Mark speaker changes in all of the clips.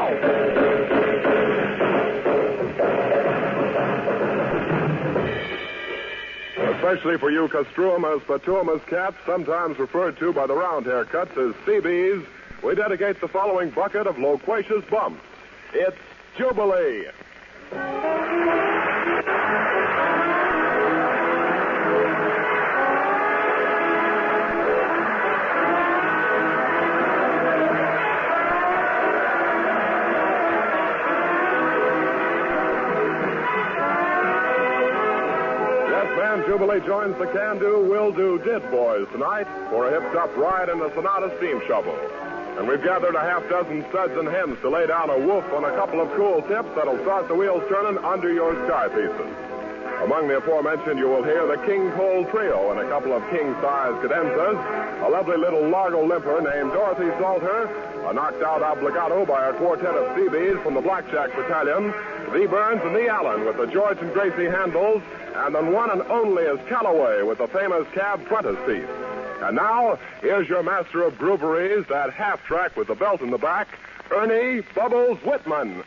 Speaker 1: Especially for you Castrumas patumas cats, sometimes referred to by the round haircuts as CBs, we dedicate the following bucket of loquacious bumps. It's Jubilee. Jubilee joins the can-do, will-do did boys tonight for a hipped-up ride in the Sonata steam shovel. And we've gathered a half-dozen studs and hens to lay down a woof on a couple of cool tips that'll start the wheels turning under your sky pieces. Among the aforementioned, you will hear the King Cole Trio and a couple of king-size cadenzas, a lovely little Largo limper named Dorothy Salter, a knocked-out obligato by a quartet of CBs from the Blackjack Battalion, the Burns and the Allen with the George and Gracie handles, and the one and only is Callaway with the famous cab frontispiece. And now, here's your master of grooveries, that half-track with the belt in the back, Ernie Bubbles Whitman.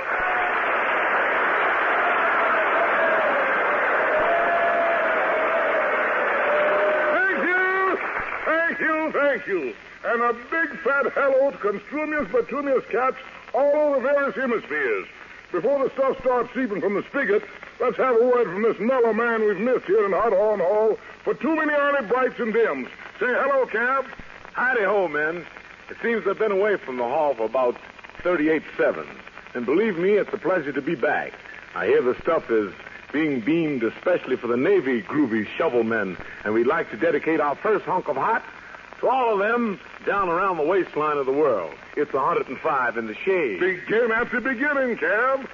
Speaker 2: Thank you. And a big fat hello to Construmius Petunius cats all over various hemispheres. Before the stuff starts seeping from the spigot, let's have a word from this mellow man we've missed here in Hot Horn Hall for too many early brights and dims. Say hello, Cab.
Speaker 3: Howdy-ho, men. It seems I've been away from the hall for about 38/7. And believe me, it's a pleasure to be back. I hear the stuff is being beamed especially for the Navy groovy shovel men, and we'd like to dedicate our first hunk of hot to all of them down around the waistline of the world. It's 105 in the shade.
Speaker 2: Begin at the beginning, Cab.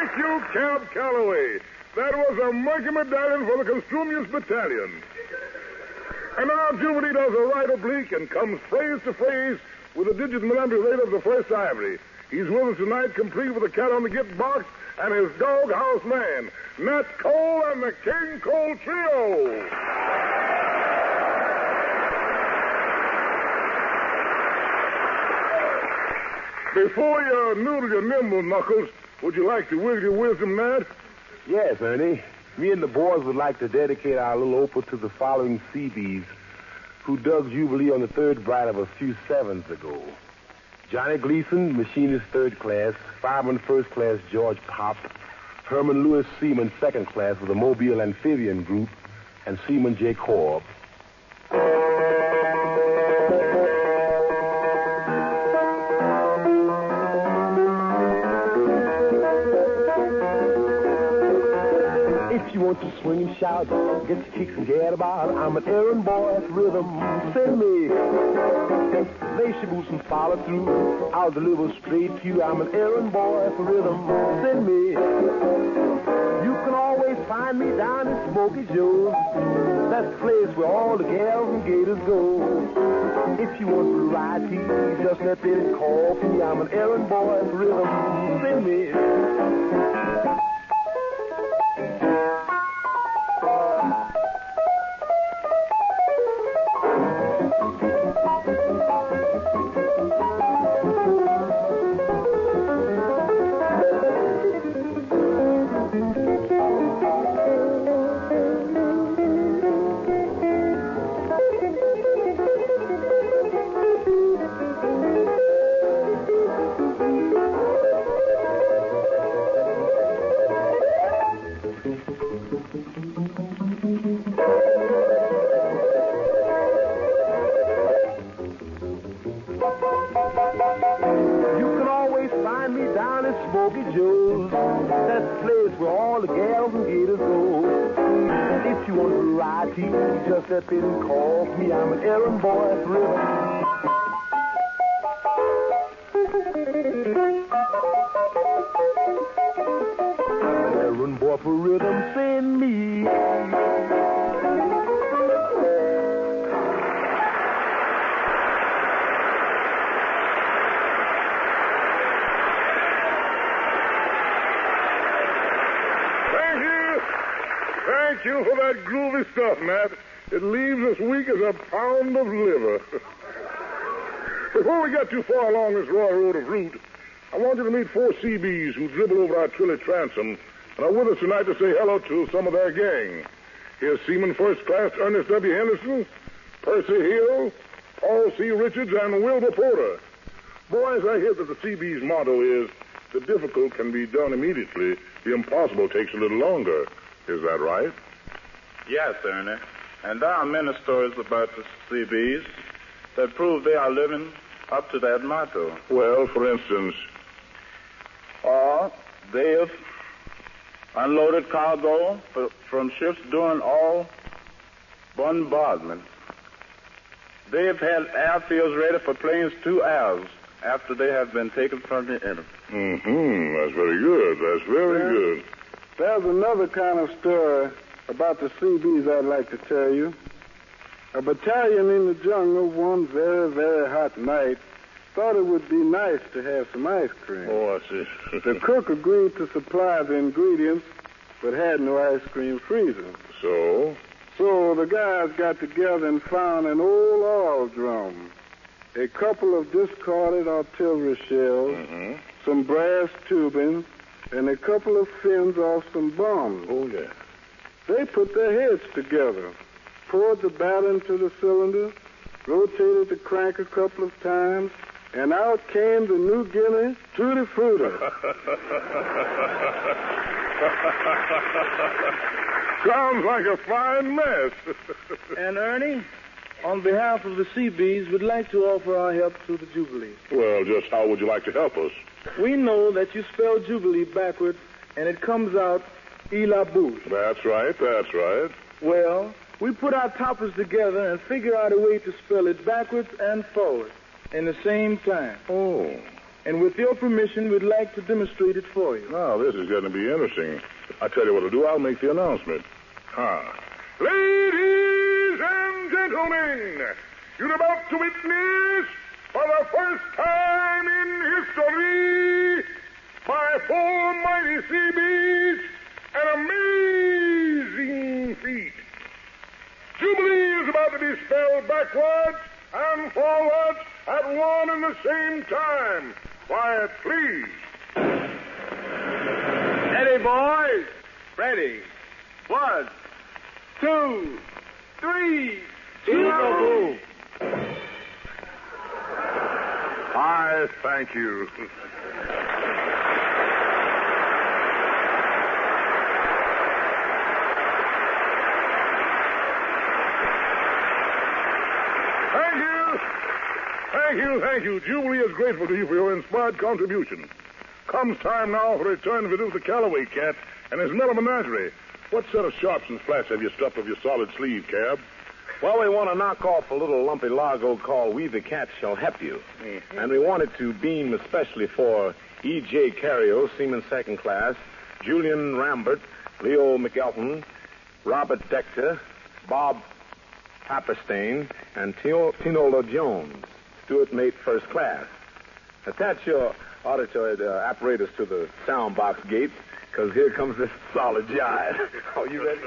Speaker 2: Thank you, Cab Calloway. That was a Mikey medallion for the Construmius Battalion. And now Jubilee does a right oblique and comes phrase to phrase with a digit manipulator of the First Ivory. He's with us tonight, complete with a cat on the gift box and his doghouse man, Nat Cole and the King Cole Trio. Before you noodle your nimble knuckles, would you like to wiggle your wisdom, Nat?
Speaker 4: Yes, Ernie. Me and the boys would like to dedicate our little opal to the following Seabees who dug Jubilee on the third bright of a few sevens ago. Johnny Gleason, machinist third class, fireman first class George Pop, Herman Lewis, seaman second class with the Mobile Amphibian Group, and Seaman J. Korb. If you want to swing and shout, get your kicks and get about, I'm an errand boy at rhythm. Send me. Lace your boots and follow through. I'll deliver straight to you. I'm an errand boy for rhythm. Send me. You can always find me down in Smoky Joe's. That's the place where all the gals and gators go. If you want variety, just let them call me. I'm an errand boy for rhythm. Send me. Smoky Joe's. That's the place where all the gals and gators go. And if you want variety, just step in and call me. I'm an errand boy for rhythm. I'm an errand boy for rhythm. Send me.
Speaker 2: Thank you for that groovy stuff, Matt. It leaves us weak as a pound of liver. Before we get too far along this royal road of route, I want you to meet four Seabees who dribble over our Trilly transom and are with us tonight to say hello to some of their gang. Here's Seaman First Class Ernest W. Henderson, Percy Hill, Paul C. Richards, and Wilbur Porter. Boys, I hear that the Seabees' motto is, the difficult can be done immediately, the impossible takes a little longer. Is that right?
Speaker 5: Yes, Ernie. And there are many stories about the Seabees that prove they are living up to that motto.
Speaker 2: Well, for instance?
Speaker 5: They have unloaded cargo from ships during all bombardment. They have had airfields ready for planes 2 hours after they have been taken from the enemy.
Speaker 2: Mm-hmm. That's very good. That's very good.
Speaker 6: There's another kind of story about the Seabees I'd like to tell you. A battalion in the jungle one very, very hot night thought it would be nice to have some ice cream.
Speaker 2: Oh, I see.
Speaker 6: The cook agreed to supply the ingredients, but had no ice cream freezer.
Speaker 2: So
Speaker 6: the guys got together and found an old oil drum, a couple of discarded artillery shells, some brass tubing, and a couple of fins off some bombs.
Speaker 2: Oh, yeah.
Speaker 6: They put their heads together, poured the batter into the cylinder, rotated the crank a couple of times, and out came the New Guinea Tutti Frutti.
Speaker 2: Sounds like a fine mess.
Speaker 7: And Ernie, on behalf of the Seabees, we'd like to offer our help to the Jubilee.
Speaker 2: Well, just how would you like to help us?
Speaker 7: We know that you spell Jubilee backwards, and it comes out Ela Booth.
Speaker 2: That's right, that's right.
Speaker 7: Well, we put our toppers together and figure out a way to spell it backwards and forward in the same time.
Speaker 2: Oh.
Speaker 7: And with your permission, we'd like to demonstrate it for you.
Speaker 2: Now, this is going to be interesting. I tell you what to do. I'll make the announcement. Ladies and gentlemen, you're about to witness, for the first time in history, by 4 mighty sea beasts, an amazing feat. Jubilee is about to be spelled backwards and forwards at one and the same time. Quiet, please.
Speaker 3: Steady, boys. Ready. 1, 2, 3.
Speaker 2: Peekaboo. I thank you. Thank you. Jubilee is grateful to you for your inspired contribution. Comes time now for a return to introduce the Callaway Cat and his Mellow Menagerie. What set of sharps and flats have you stuffed up your solid sleeve, Cab?
Speaker 3: Well, we want to knock off a little lumpy largo called We the Cat Shall Help You. Mm-hmm. And we wanted to beam especially for E.J. Cario, Seaman Second Class, Julian Rambert, Leo McElton, Robert Dector, Bob Happerstein, and Tinola Jones, Stuart Mate First Class. Attach your auditory apparatus to the sound box gates, because here comes this solid jive. Are you ready?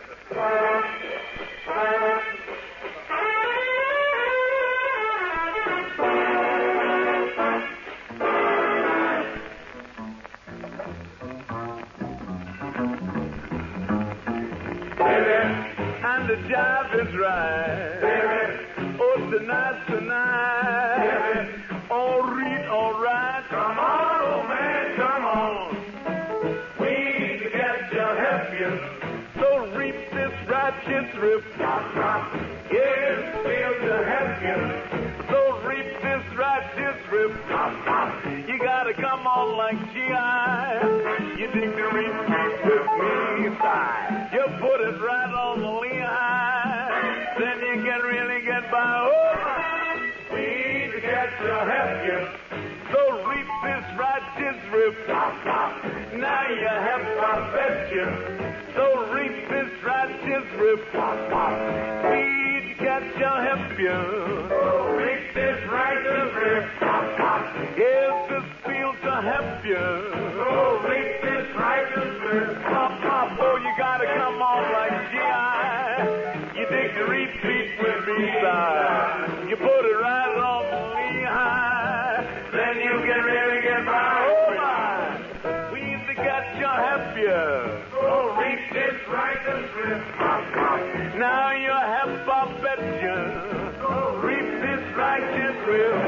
Speaker 3: And the jive is right. Oh, tonight. All read, all right. Come on, old man, come on. We the cat shall help you. So reap this righteous rip. Yes, we'll to help you. So reap this righteous rip. You gotta come on like G.I. You dig the reap with me side. You put it right on the lehigh. Then you can really get by. Oh, we the cat shall help you. So reap this righteous rip. Now you have to bet you. So reap this righteous rip. We the cat shall help you. So reap this righteous rip. Here's the field to help you. So reap this righteous rip. Oh, you gotta come on like G.I. You dig the retreat with me side. You put it right on the lehigh. Then you can really get by. Oh my, we the cat shall help you. So reap this righteous rip. Now you help, I bet you. So reap this righteous rip.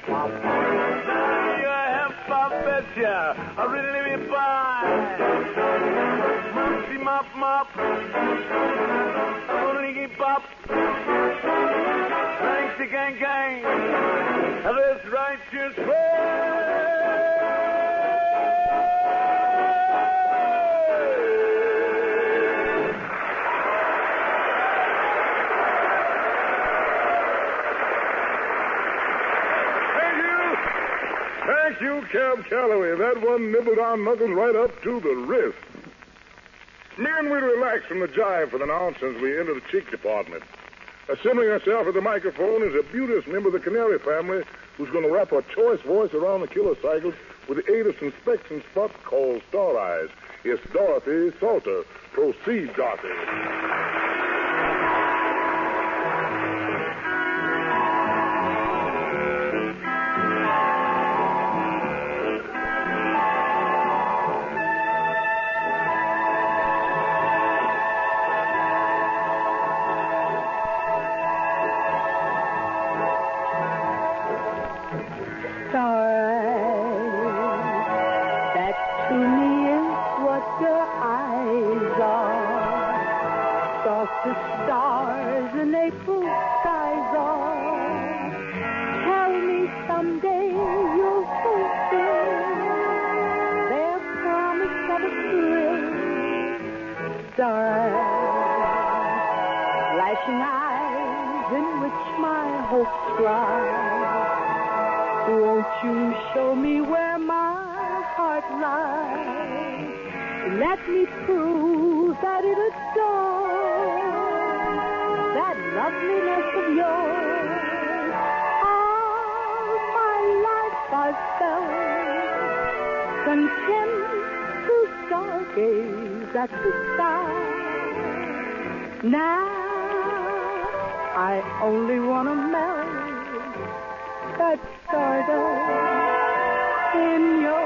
Speaker 4: pop.
Speaker 8: Your hip, I betcha. I really be fine. Moopsie mop mop. Liggy pop. Thanks to gang gang. This righteous way.
Speaker 2: Thank you, Cab Calloway. That one nibbled our knuckles right up to the wrist. Me and we relaxed from the jive for the nonsense we entered the cheek department. Assembling herself at the microphone is a beauteous member of the Canary family who's going to wrap her choice voice around the killer cycles with the aid of some specks and spots called Star Eyes. It's Dorothy Salter. Proceed, Dorothy.
Speaker 9: The stars and April skies are. Tell me someday you'll fulfill their promise of a thrill. Stars, flashing eyes in which my hopes rise. Won't you show me where my heart lies? Let me prove that it adores that loveliness of yours. All my life I've felt content to stargaze at the sky. Now I only want to melt that stardust in your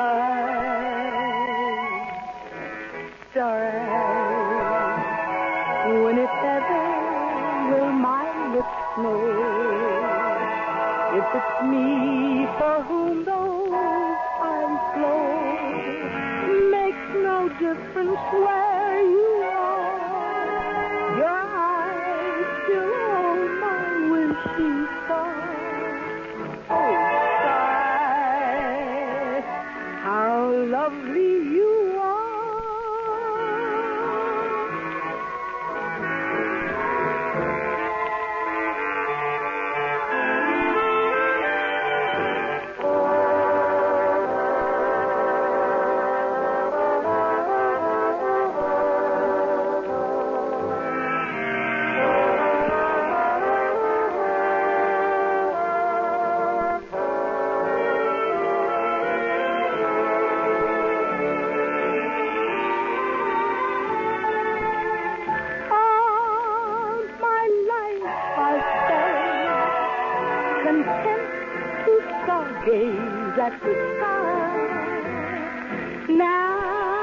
Speaker 9: eyes. Star eyes, when it's ever will my lips know if it's me for whom those eyes glow? Makes no difference where you are. Your eyes still hold my wishing star. Oh, sky, how lovely you are. Gaze at the sky. Now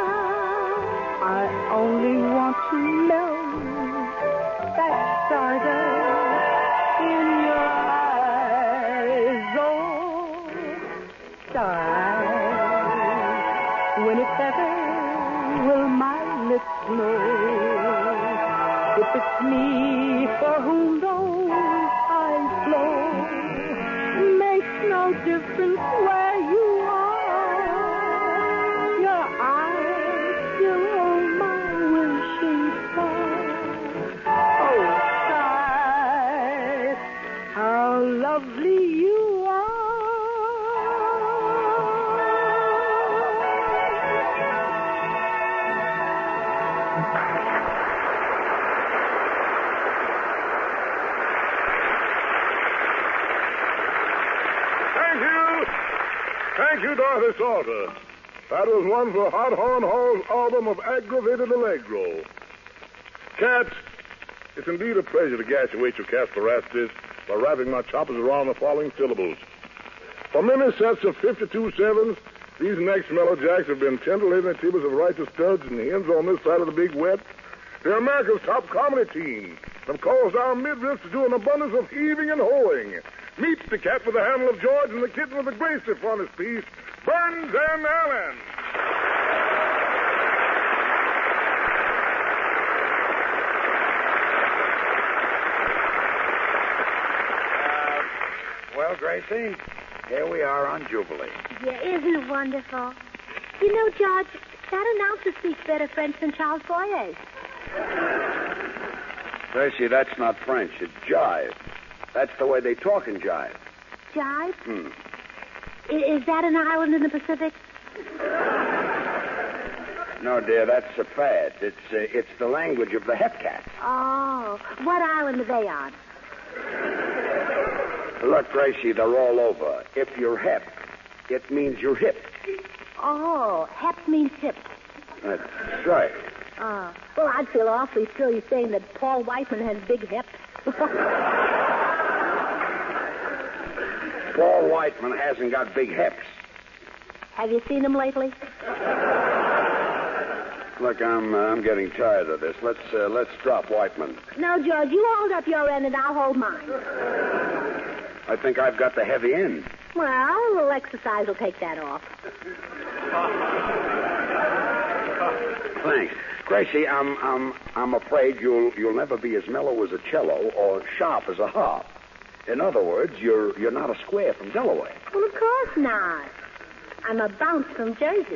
Speaker 9: I only want to melt that stardust in your eyes. Oh, starlight, when it's ever will my lips know if it's me for whom those eyes flow? No difference where you are. Your eyes still hold my wishing star. Oh, sky, how lovely you are.
Speaker 2: Thank you, Dorothy Salter. That was one for Hot Horn Hall's album of Aggravated Allegro. Cats, it's indeed a pleasure to gashuate your Casparastis by wrapping my choppers around the following syllables. For many sets of 52 sevens, these next mellow jacks have been tender-laden tubers of righteous studs and hens on this side of the big wet. They're America's top comedy team. Have caused our midriffs to do an abundance of heaving and hoeing. Meet the cat with the handle of George and the kitten with the Gracie frontispiece, Burns and Allen.
Speaker 10: Well, Gracie, here we are on Jubilee.
Speaker 9: Yeah, isn't it wonderful? You know, George, that announcer speaks better French than Charles Boyer.
Speaker 10: Gracie, that's not French. It's jive. That's the way they talk in jive.
Speaker 9: Jive? Is that an island in the Pacific?
Speaker 10: No, dear, that's a fad. It's the language of the hep cats.
Speaker 9: Oh, what island are they on?
Speaker 10: Look, Gracie, they're all over. If you're hep, it means you're hip.
Speaker 9: Oh, hep means hip.
Speaker 10: That's right.
Speaker 9: Oh, well, I'd feel awfully silly saying that Paul Whiteman has big hips.
Speaker 10: Paul Whiteman hasn't got big hips.
Speaker 9: Have you seen him lately?
Speaker 10: Look, I'm getting tired of this. Let's drop Whiteman.
Speaker 9: No, George, you hold up your end and I'll hold mine.
Speaker 10: I think I've got the heavy end.
Speaker 9: Well, a little exercise will take that off.
Speaker 10: Thanks. Gracie, I'm afraid you'll never be as mellow as a cello or sharp as a harp. In other words, you're not a square from Delaware.
Speaker 9: Well, of course not. I'm a bounce from Jersey.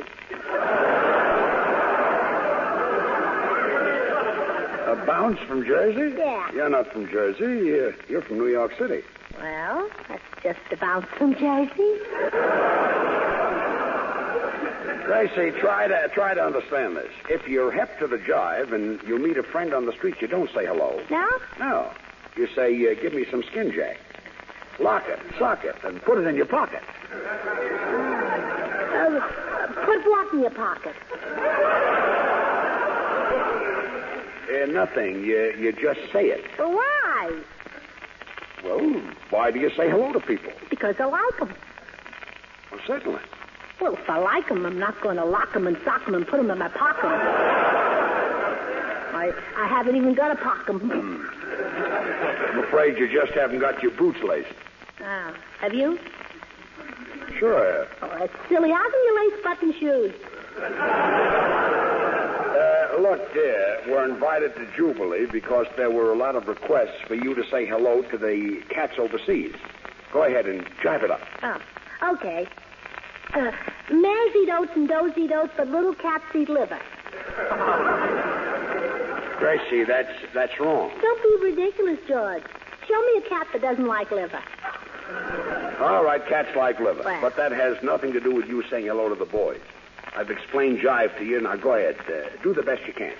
Speaker 10: A bounce from Jersey?
Speaker 9: Yeah.
Speaker 10: You're not from Jersey. You're from New York City.
Speaker 9: Well, that's just a bounce from Jersey.
Speaker 10: Gracie, try to understand this. If you're hep to the jive and you meet a friend on the street, you don't say hello.
Speaker 9: No?
Speaker 10: No. You say, give me some skin jack. Lock it, sock it, and put it in your pocket.
Speaker 9: Put what in your pocket?
Speaker 10: Nothing. You just say it.
Speaker 9: Well, why?
Speaker 10: Well, why do you say hello to people?
Speaker 9: Because I like them.
Speaker 10: Well, certainly.
Speaker 9: Well, if I like them, I'm not going to lock them and sock them and put them in my pocket. I haven't even got a pocket.
Speaker 10: I'm afraid you just haven't got your boots laced.
Speaker 9: Oh, have you?
Speaker 10: Sure I have.
Speaker 9: Oh, that's silly. How can you lace button shoes?
Speaker 10: Look, dear, we're invited to Jubilee because there were a lot of requests for you to say hello to the cats overseas. Go ahead and jive it up.
Speaker 9: Oh, okay. Mares eat oats and does eat oats, but little cats eat liver.
Speaker 10: Gracie, that's wrong.
Speaker 9: Don't be ridiculous, George. Show me a cat that doesn't like liver.
Speaker 10: All right, cats like liver.
Speaker 9: Well.
Speaker 10: But that has nothing to do with you saying hello to the boys. I've explained jive to you. Now go ahead. Do the best you can.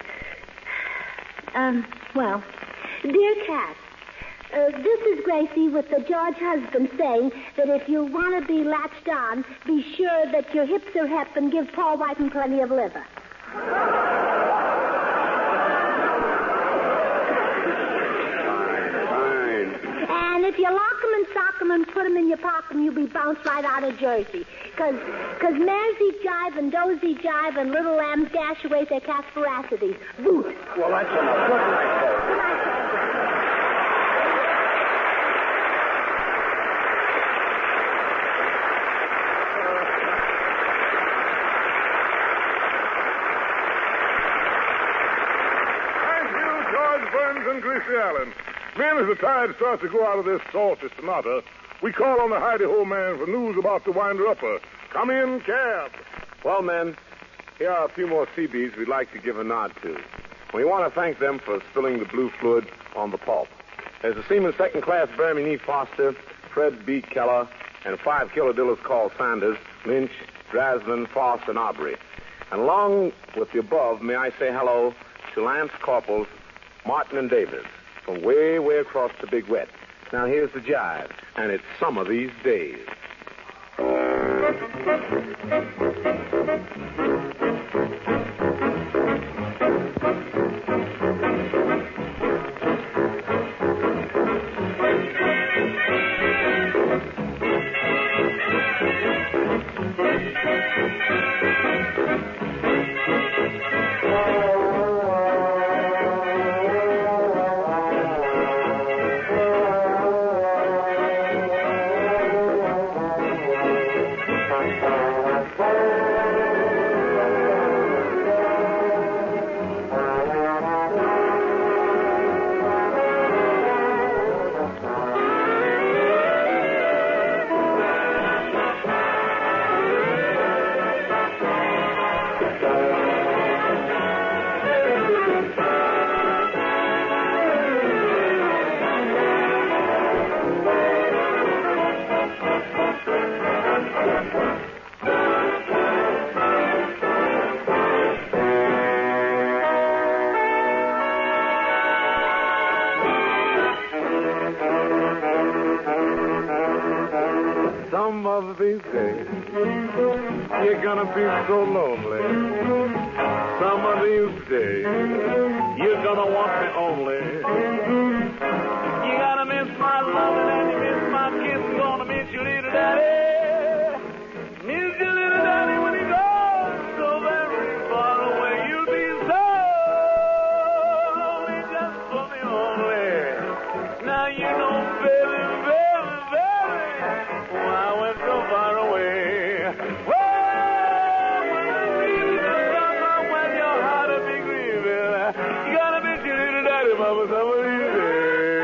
Speaker 9: Well, dear cat, this is Gracie with the George husband saying that if you want to be latched on, be sure that your hips are hep and give Paul Whiteman plenty of liver.
Speaker 10: Fine.
Speaker 9: And if you lock them and sock them and put them in your pocket, you'll be bounced right out of Jersey. Because mares eat jive and does eat jive and little lambs dash away their cat's voracities. Voot.
Speaker 10: Well, that's enough. Good night, folks.
Speaker 9: Good night.
Speaker 2: Burns and Gracie Allen. Men, as the tide starts to go out of this salty sonata, we call on the hidey-ho man for news about the winder-upper. Come in, cab.
Speaker 3: Well, men, here are a few more Seabees we'd like to give a nod to. We want to thank them for spilling the blue fluid on the pulp. There's a Seaman Second Class Bearman E. Foster, Fred B. Keller, and 5 kilodillers called Sanders, Lynch, Draslin, Foss, and Aubrey. And along with the above, may I say hello to Lance Corporals, Martin and Davis, from way, way across the Big Wet. Now, here's the jive, and it's summer these days. Some of these days, you're gonna be so lonely. Some of these days, you're gonna want me only. You gotta miss my loving and you miss my kissing. Gonna miss your little daddy. Miss your little daddy when he goes so very far away. You'll be so lonely just for me only. Now you know, baby, baby, baby, why I went so far away. Well, when I see you come when your heart a big grieving, you gotta miss your little daddy, mama, some of these days.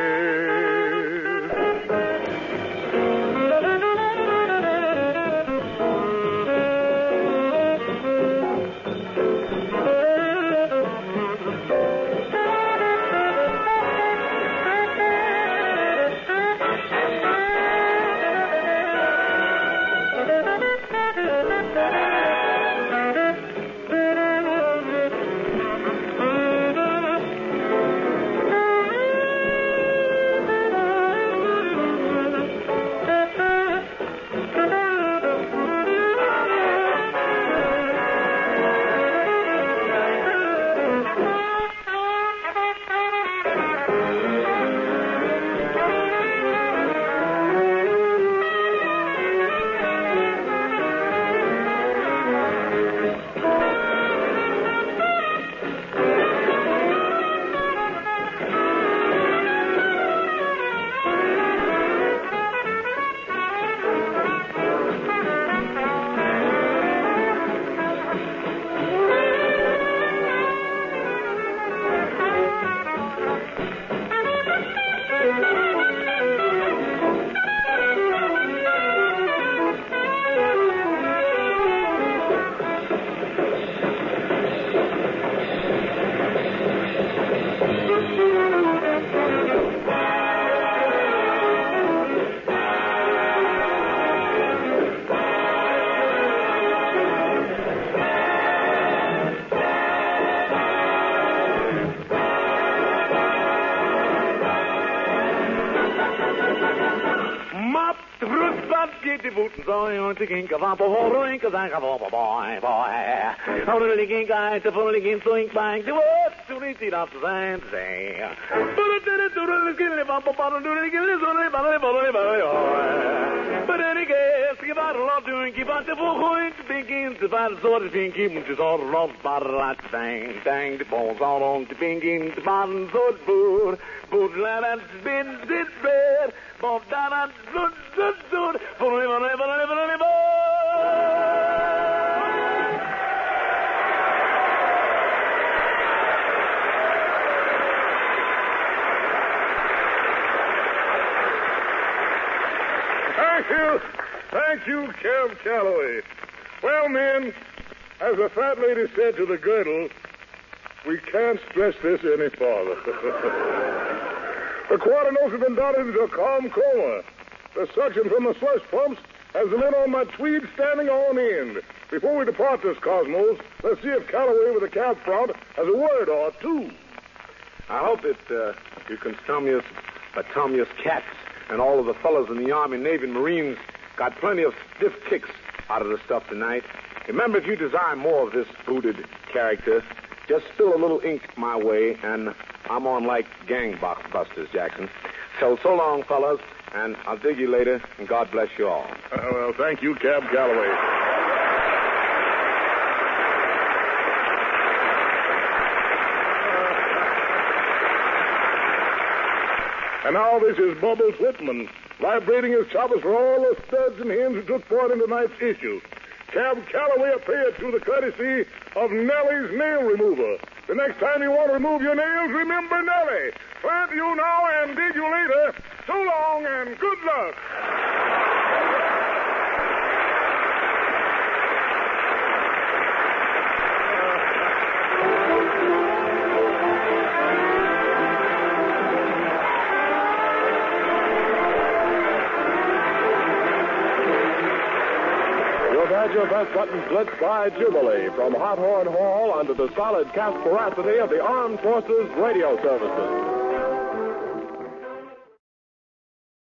Speaker 3: To kink of up a whole rink of that boy, boy. Only kink I to fully kink so ink bang to what to reach it up to and say. But it did it to the skin of up a bottle to the gillis only but any case, give out a lot doing, keep out the point, thinking to find the sort of pinky, which is all around by the right thing. Dang the balls all on the pinky, the bottom so food, food land and spin, sit bread, both down and good, forever.
Speaker 2: Thank you, Cab Calloway. Well, men, as the fat lady said to the girdle, we can't stress this any farther. The quarter-nose has been done into a calm coma. The suction from the slush pumps has the men on my tweed standing on end. Before we depart this cosmos, let's see if Calloway with the cab front has a word or two.
Speaker 3: I hope that you can Thomius Katz and all of the fellows in the Army, Navy, and Marines got plenty of stiff kicks out of the stuff tonight. Remember, if you desire more of this booted character, just spill a little ink my way, and I'm on like gangbusters, Jackson. So long, fellas, and I'll dig you later, and God bless you all.
Speaker 2: Well, thank you, Cab Calloway. And now this is Bubbles Whitman, vibrating his choppers for all the studs and hens who took part in tonight's issue. Cab Calloway appeared through the courtesy of Nellie's Nail Remover. The next time you want to remove your nails, remember Nellie. Plant you now and dig you later. So long and good luck.
Speaker 1: Your best button blitz by Jubilee from Hot Horn Hall under the solid casperosity of the Armed Forces Radio Services.